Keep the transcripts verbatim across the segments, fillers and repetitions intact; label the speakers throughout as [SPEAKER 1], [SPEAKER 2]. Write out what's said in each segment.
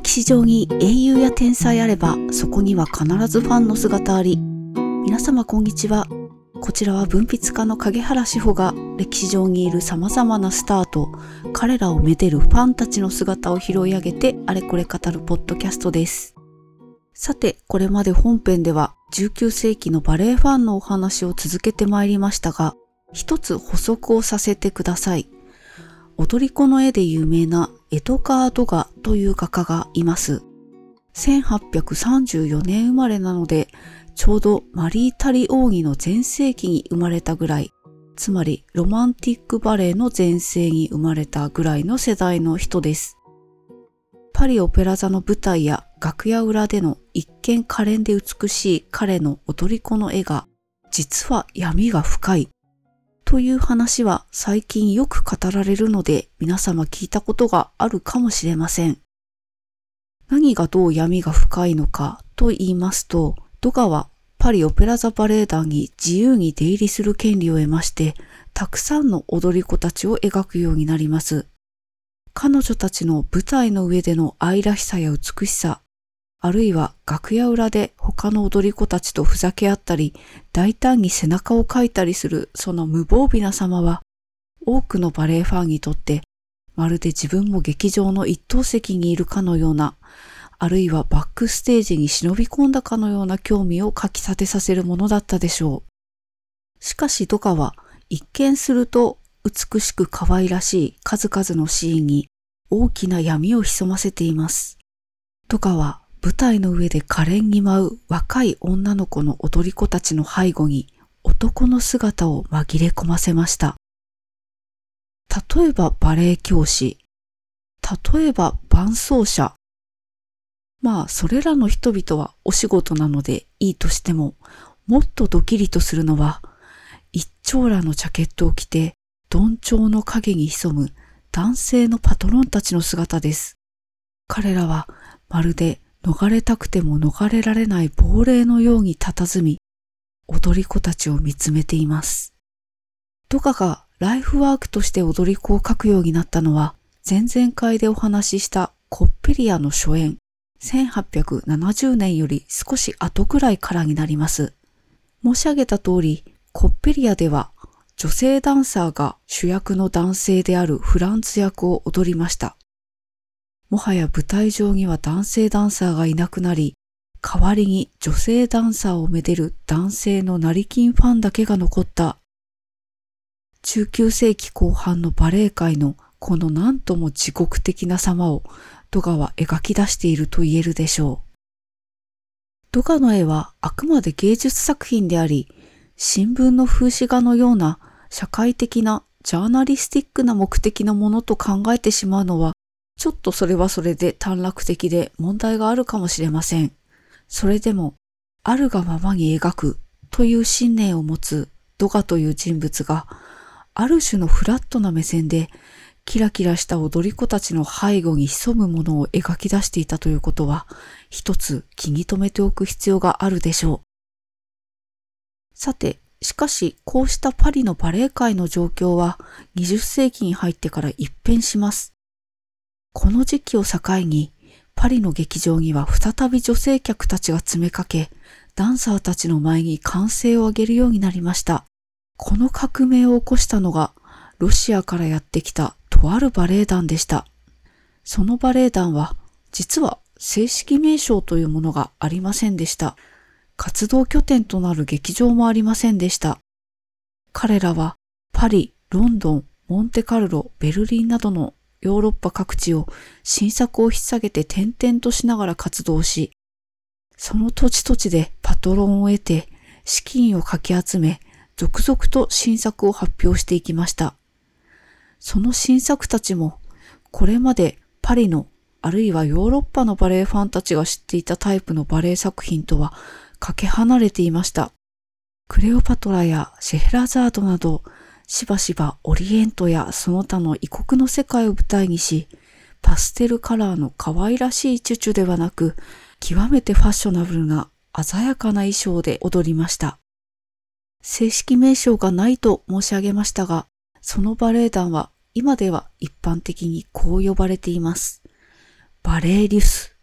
[SPEAKER 1] 歴史上に英雄や天才あれば、そこには必ずファンの姿あり。皆様こんにちは。こちらは文筆家の影原志保が歴史上にいる様々なスターと彼らをめでるファンたちの姿を拾い上げてあれこれ語るポッドキャストです。さて、これまで本編ではじゅうきゅう世紀のバレエファンのお話を続けてまいりましたが、一つ補足をさせてください。踊り子の絵で有名なエドガー・ドガという画家がいます。せんはっぴゃくさんじゅうよねん生まれなので、ちょうどマリー・タリ王妃の全盛期に生まれたぐらい、つまりロマンティックバレエの全盛に生まれたぐらいの世代の人です。パリオペラ座の舞台や楽屋裏での一見可憐で美しい彼の踊り子の絵が、実は闇が深いという話は最近よく語られるので皆様聞いたことがあるかもしれません。何がどう闇が深いのかと言いますと、ドガはパリオペラ座バレエ団に自由に出入りする権利を得まして、たくさんの踊り子たちを描くようになります。彼女たちの舞台の上での愛らしさや美しさ、あるいは楽屋裏で他の踊り子たちとふざけ合ったり、大胆に背中をかいたりするその無防備な様は、多くのバレエファンにとって、まるで自分も劇場の一等席にいるかのような、あるいはバックステージに忍び込んだかのような興味をかき立てさせるものだったでしょう。しかしドガは一見すると美しく可愛らしい数々のシーンに大きな闇を潜ませています。ドガは舞台の上で可憐に舞う若い女の子の踊り子たちの背後に男の姿を紛れ込ませました。例えばバレエ教師、例えば伴奏者。まあそれらの人々はお仕事なのでいいとしても、もっとドキリとするのは一張羅のジャケットを着てどんちょうの影に潜む男性のパトロンたちの姿です。彼らはまるで逃れたくても逃れられない亡霊のように佇み、踊り子たちを見つめています。ドガがライフワークとして踊り子を描くようになったのは、前々回でお話ししたコッペリアの初演、せんはっぴゃくななじゅうねんより少し後くらいからになります。申し上げた通り、コッペリアでは女性ダンサーが主役の男性であるフランツ役を踊りました。もはや舞台上には男性ダンサーがいなくなり、代わりに女性ダンサーをめでる男性の成金ファンだけが残ったじゅうきゅう世紀後半のバレエ界のこの何とも地獄的な様をドガは描き出していると言えるでしょう。ドガの絵はあくまで芸術作品であり、新聞の風刺画のような社会的なジャーナリスティックな目的のものと考えてしまうのは、ちょっとそれはそれで短絡的で問題があるかもしれません。それでも、あるがままに描くという信念を持つドガという人物が、ある種のフラットな目線で、キラキラした踊り子たちの背後に潜むものを描き出していたということは、一つ気に留めておく必要があるでしょう。さて、しかしこうしたパリのバレエ界の状況はにじゅっ世紀に入ってから一変します。この時期を境に、パリの劇場には再び女性客たちが詰めかけ、ダンサーたちの前に歓声を上げるようになりました。この革命を起こしたのが、ロシアからやってきたとあるバレエ団でした。そのバレエ団は、実は正式名称というものがありませんでした。活動拠点となる劇場もありませんでした。彼らはパリ、ロンドン、モンテカルロ、ベルリンなどのヨーロッパ各地を新作を引っ提げて転々としながら活動し、その土地土地でパトロンを得て資金をかき集め、続々と新作を発表していきました。その新作たちも、これまでパリのあるいはヨーロッパのバレエファンたちが知っていたタイプのバレエ作品とはかけ離れていました。クレオパトラやシェヘラザードなど、しばしばオリエントやその他の異国の世界を舞台にし、パステルカラーの可愛らしいチュチュではなく、極めてファッショナブルな鮮やかな衣装で踊りました。正式名称がないと申し上げましたが、そのバレエ団は今では一般的にこう呼ばれています。バレエリュス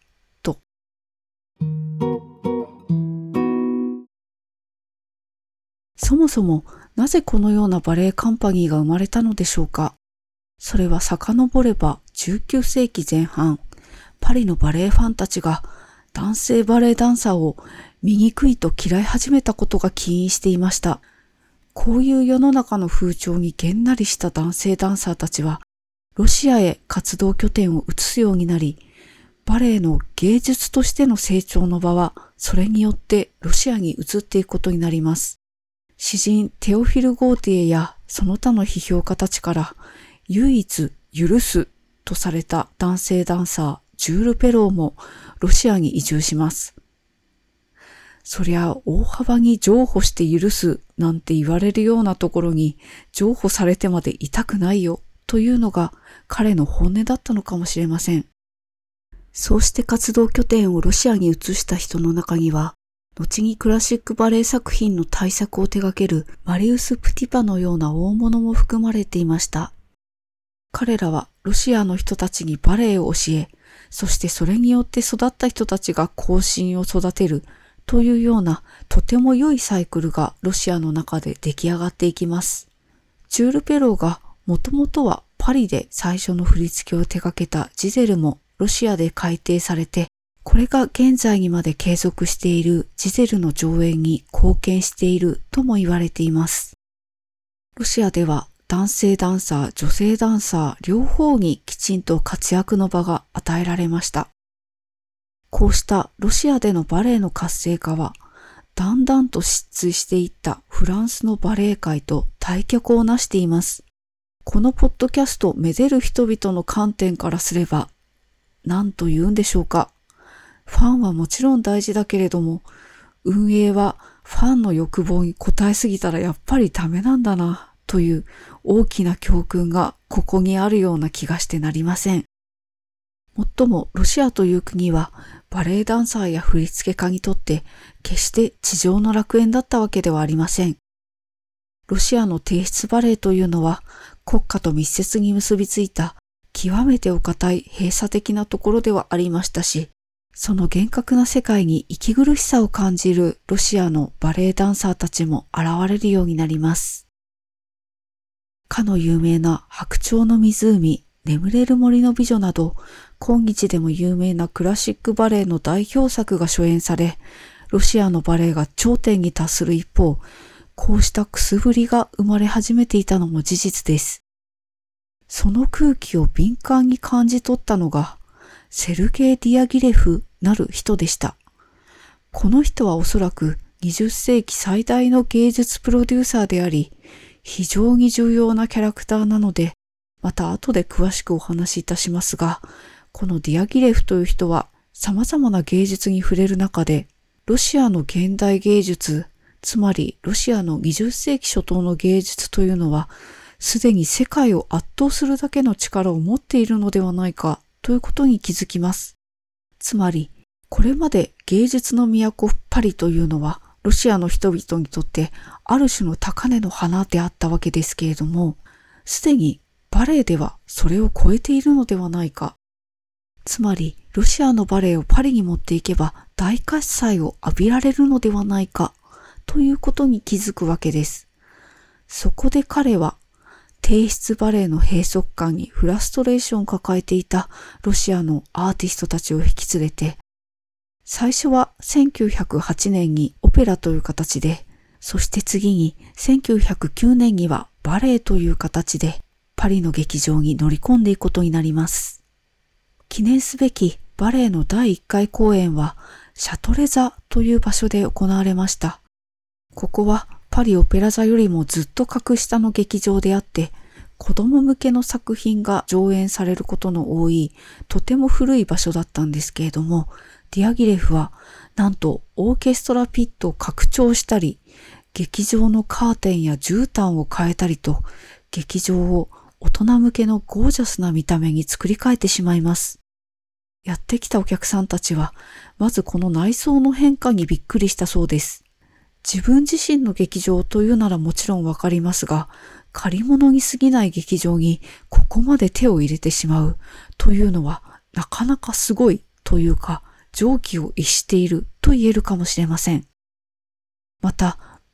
[SPEAKER 1] そもそもなぜこのようなバレエカンパニーが生まれたのでしょうか。それは遡ればじゅうきゅうせいきぜん半、パリのバレエファンたちが男性バレエダンサーを醜いと嫌い始めたことが起因していました。こういう世の中の風潮にげんなりした男性ダンサーたちは、ロシアへ活動拠点を移すようになり、バレエの芸術としての成長の場は、それによってロシアに移っていくことになります。詩人テオフィル・ゴーティエやその他の批評家たちから、唯一許すとされた男性ダンサー、ジュール・ペローもロシアに移住します。そりゃ大幅に譲歩して許すなんて言われるようなところに譲歩されてまでいたくないよというのが彼の本音だったのかもしれません。そうして活動拠点をロシアに移した人の中には、後にクラシックバレエ作品の大作を手掛けるマリウス・プティパのような大物も含まれていました。彼らはロシアの人たちにバレエを教え、そしてそれによって育った人たちが後進を育てるというようなとても良いサイクルがロシアの中で出来上がっていきます。ジュール・ペローがもともとはパリで最初の振り付けを手掛けたジゼルもロシアで改訂されて、これが現在にまで継続しているジゼルの上演に貢献しているとも言われています。ロシアでは男性ダンサー、女性ダンサー両方にきちんと活躍の場が与えられました。こうしたロシアでのバレエの活性化は、だんだんと失墜していったフランスのバレエ界と対極をなしています。このポッドキャストめでる人々の観点からすれば、何と言うんでしょうか。ファンはもちろん大事だけれども、運営はファンの欲望に応えすぎたらやっぱりダメなんだな、という大きな教訓がここにあるような気がしてなりません。もっともロシアという国はバレエダンサーや振付家にとって決して地上の楽園だったわけではありません。ロシアの帝室バレエというのは国家と密接に結びついた極めてお堅い閉鎖的なところではありましたし、その厳格な世界に息苦しさを感じるロシアのバレエダンサーたちも現れるようになります。かの有名な白鳥の湖、眠れる森の美女など、今日でも有名なクラシックバレエの代表作が初演され、ロシアのバレエが頂点に達する一方、こうしたくすぶりが生まれ始めていたのも事実です。その空気を敏感に感じ取ったのが、セルゲイ・ディアギレフなる人でした。この人はおそらくにじゅっせいき最大の芸術プロデューサーであり、非常に重要なキャラクターなので、また後で詳しくお話しいたしますが、このディアギレフという人は様々な芸術に触れる中で、ロシアの現代芸術、つまりロシアのにじゅっせいき初頭の芸術というのは、すでに世界を圧倒するだけの力を持っているのではないかということに気づきます。つまり、これまで芸術の都パリというのは、ロシアの人々にとってある種の高嶺の花であったわけですけれども、すでにバレエではそれを超えているのではないか。つまり、ロシアのバレエをパリに持っていけば大喝采を浴びられるのではないか、ということに気づくわけです。そこで彼は、帝室バレエの閉塞感にフラストレーションを抱えていたロシアのアーティストたちを引き連れて、最初はせんきゅうひゃくはちねんにオペラという形で、そして次にせんきゅうひゃくきゅうねんにはバレエという形でパリの劇場に乗り込んでいくことになります。記念すべきバレエのだいいっかい公演はシャトレ座という場所で行われました。ここはパリオペラ座よりもずっと格下の劇場であって、子供向けの作品が上演されることの多い、とても古い場所だったんですけれども、ディアギレフはなんとオーケストラピットを拡張したり、劇場のカーテンや絨毯を変えたりと、劇場を大人向けのゴージャスな見た目に作り変えてしまいます。やってきたお客さんたちは、まずこの内装の変化にびっくりしたそうです。自分自身の劇場というならもちろんわかりますが、借り物に過ぎない劇場にここまで手を入れてしまうというのはなかなかすごいというか、常軌を逸していると言えるかもしれません。また、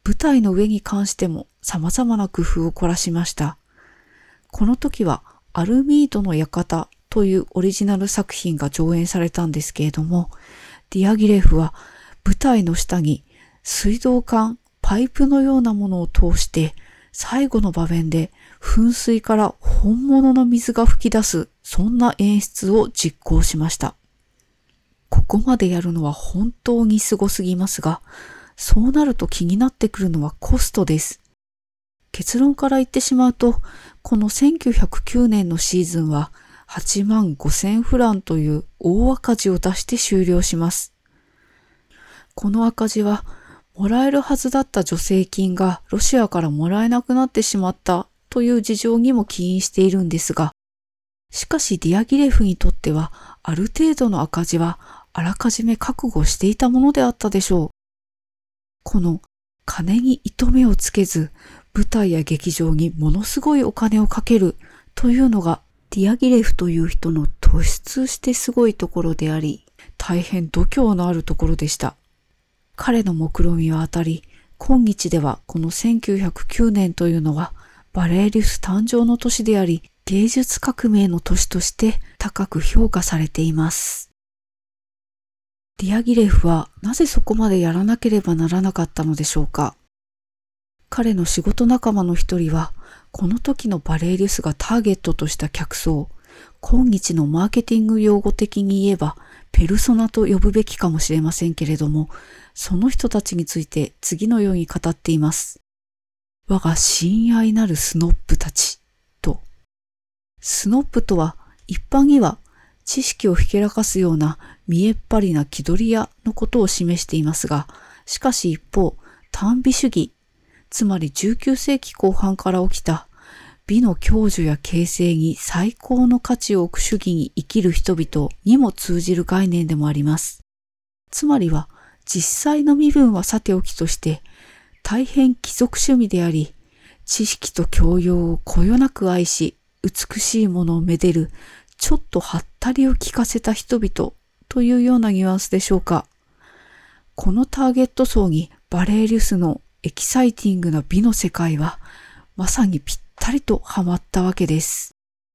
[SPEAKER 1] 舞台の上に関しても様々な工夫を凝らしました。この時はアルミードの館というオリジナル作品が上演されたんですけれども、ディアギレフは舞台の下に水道管、パイプのようなものを通して最後の場面で噴水から本物の水が噴き出す、そんな演出を実行しました。ここまでやるのは本当にすごすぎますが、そうなると気になってくるのはコストです。結論から言ってしまうと、このせんきゅうひゃくきゅうねんのシーズンははちまんごせんフランという大赤字を出して終了します。この赤字は、もらえるはずだった助成金がロシアからもらえなくなってしまったという事情にも起因しているんですが、しかしディアギレフにとってはある程度の赤字はあらかじめ覚悟していたものであったでしょう。この金に糸目をつけず舞台や劇場にものすごいお金をかけるというのがディアギレフという人の突出してすごいところであり、大変度胸のあるところでした。彼の目論見は当たり、今日ではこのせんきゅうひゃくきゅうねんというのはバレエリウス誕生の年であり、芸術革命の年として高く評価されています。ディアギレフはなぜそこまでやらなければならなかったのでしょうか。彼の仕事仲間の一人は、この時のバレエリウスがターゲットとした客層、今日のマーケティング用語的に言えば、ペルソナと呼ぶべきかもしれませんけれども、その人たちについて次のように語っています。我が親愛なるスノップたち、と。スノップとは一般には知識をひけらかすような見えっ張りな気取り屋のことを示していますが、しかし一方、短美主義、つまりじゅうきゅうせいきこう半から起きた美の享受や形成に最高の価値を置く主義に生きる人々にも通じる概念でもあります。つまりは実際の身分はさておきとして大変貴族趣味であり、知識と教養をこよなく愛し、美しいものをめでるちょっとはったりを聞かせた人々というようなニュアンスでしょうか。このターゲット層にバレエリウスのエキサイティングな美の世界はまさにぴったりとハマったわけです。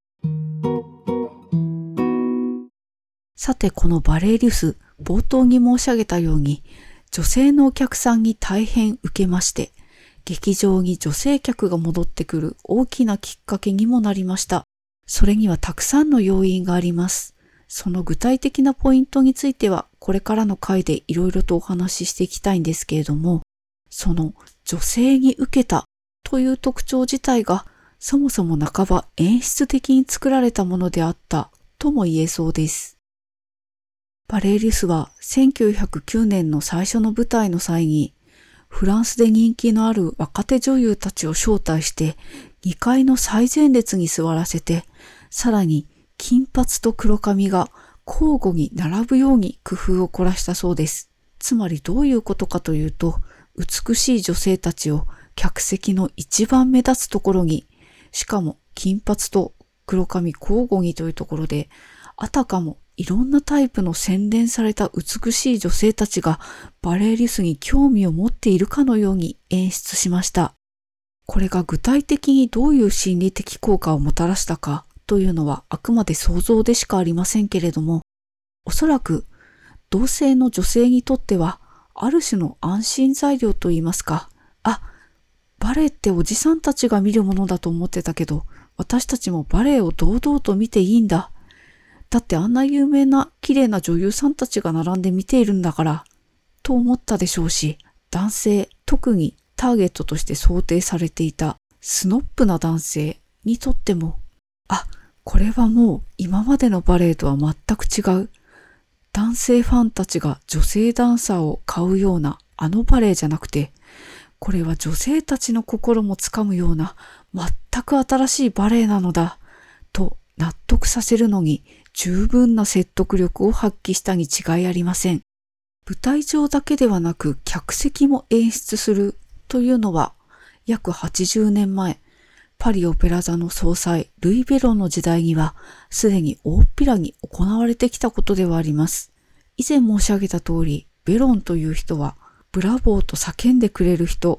[SPEAKER 1] さてこのバレエリウス、冒頭に申し上げたように女性のお客さんに大変受けまして、劇場に女性客が戻ってくる大きなきっかけにもなりました。それにはたくさんの要因があります。その具体的なポイントについてはこれからの回でいろいろとお話ししていきたいんですけれども、その女性に受けたという特徴自体がそもそも半ば演出的に作られたものであったとも言えそうです。バレエリウスはせんきゅうひゃくきゅうねんの最初の舞台の際にフランスで人気のある若手女優たちを招待してにかいの最前列に座らせて、さらに金髪と黒髪が交互に並ぶように工夫を凝らしたそうです。つまりどういうことかというと、美しい女性たちを客席の一番目立つところに、しかも金髪と黒髪交互にというところで、あたかもいろんなタイプの洗練された美しい女性たちがバレエリウスに興味を持っているかのように演出しました。これが具体的にどういう心理的効果をもたらしたかというのはあくまで想像でしかありませんけれども、おそらく同性の女性にとってはある種の安心材料といいますか、あ、バレエっておじさんたちが見るものだと思ってたけど、私たちもバレエを堂々と見ていいんだ。だってあんな有名な綺麗な女優さんたちが並んで見ているんだから、と思ったでしょうし、男性、特にターゲットとして想定されていたスノップな男性にとっても、あ、これはもう今までのバレエとは全く違う。男性ファンたちが女性ダンサーを買うようなあのバレエじゃなくて、これは女性たちの心もつかむような全く新しいバレエなのだ、と納得させるのに十分な説得力を発揮したに違いありません。舞台上だけではなく客席も演出するというのは約はちじゅうねんまえ、パリオペラ座の総裁ルイ・ベロンの時代にはすでに大っぴらに行われてきたことではあります。以前申し上げた通り、ベロンという人はブラボーと叫んでくれる人、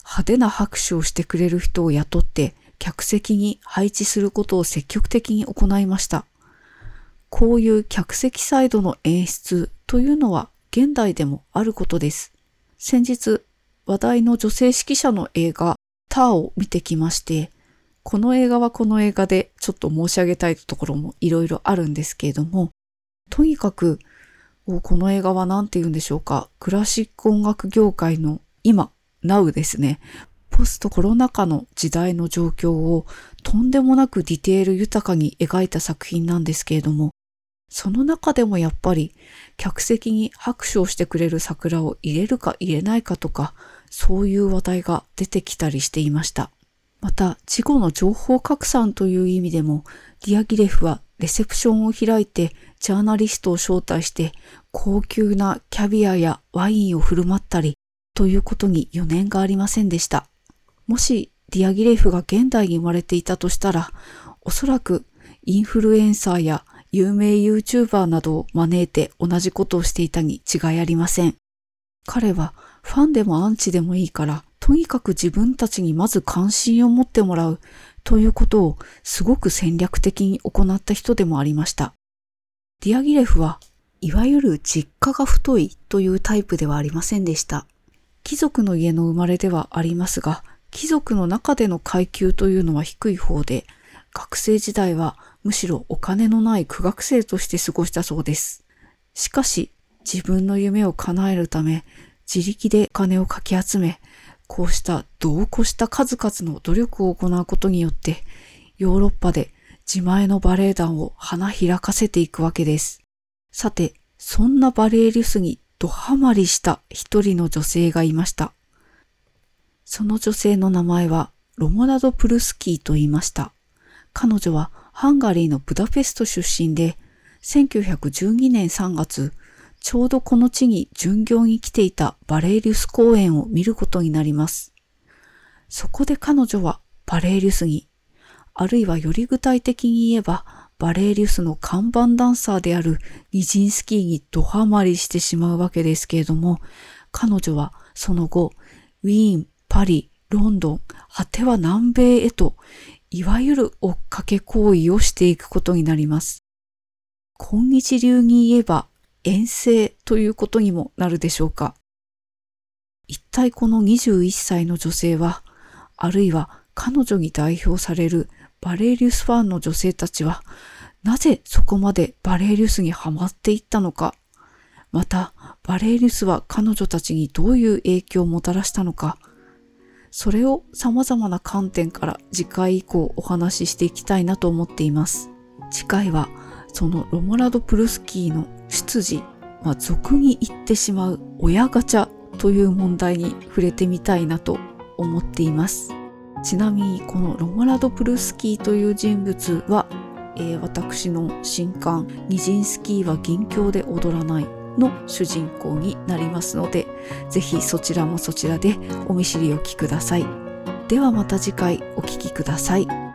[SPEAKER 1] 派手な拍手をしてくれる人を雇って客席に配置することを積極的に行いました。こういう客席サイドの演出というのは現代でもあることです。先日話題の女性指揮者の映画ターを見てきまして、この映画はこの映画でちょっと申し上げたいところもいろいろあるんですけれども、とにかくこの映画は何て言うんでしょうか、クラシック音楽業界の今、ナウですね、ポストコロナ禍の時代の状況をとんでもなくディテール豊かに描いた作品なんですけれども、その中でもやっぱり客席に拍手をしてくれる桜を入れるか入れないかとか、そういう話題が出てきたりしていました。また、事後の情報拡散という意味でも、ディアギレフはレセプションを開いてジャーナリストを招待して高級なキャビアやワインを振る舞ったりということに余念がありませんでした。もしディアギレフが現代に生まれていたとしたら、おそらくインフルエンサーや有名 YouTuber などを招いて同じことをしていたに違いありません。彼はファンでもアンチでもいいから、とにかく自分たちにまず関心を持ってもらうということをすごく戦略的に行った人でもありました。ディアギレフはいわゆる実家が太いというタイプではありませんでした。貴族の家の生まれではありますが、貴族の中での階級というのは低い方で、学生時代はむしろお金のない苦学生として過ごしたそうです。しかし自分の夢を叶えるため、自力で金をかき集め、こうした度を越した数々の努力を行うことによって、ヨーロッパで自前のバレエ団を花開かせていくわけです。さて、そんなバレエリュスにドハマりした一人の女性がいました。その女性の名前はロモラド・プルスキーと言いました。彼女はハンガリーのブダペスト出身で、せんきゅうひゃくじゅうにねんさんがつ、ちょうどこの地に巡業に来ていたバレエリュス公演を見ることになります。そこで彼女はバレエリュスに、あるいはより具体的に言えばバレエリュスの看板ダンサーであるニジンスキーにドハマりしてしまうわけですけれども、彼女はその後、ウィーン、パリ、ロンドン、果ては南米へと、いわゆる追っかけ行為をしていくことになります。今日流に言えば、遠征ということにもなるでしょうか。一体このにじゅういっさいの女性は、あるいは彼女に代表されるバレエリュスファンの女性たちは、なぜそこまでバレエリュスにはまっていったのか、またバレエリュスは彼女たちにどういう影響をもたらしたのか、それを様々な観点から次回以降お話ししていきたいなと思っています。次回はそのロモラド・プルスキーの出自、まあ、俗に言ってしまう親ガチャという問題に触れてみたいなと思っています。ちなみにこのロモラド・プルスキーという人物は、えー、私の新刊ニジンスキーは銀鏡で踊らないの主人公になりますので、ぜひそちらもそちらでお見知りおきください。ではまた次回お聞きください。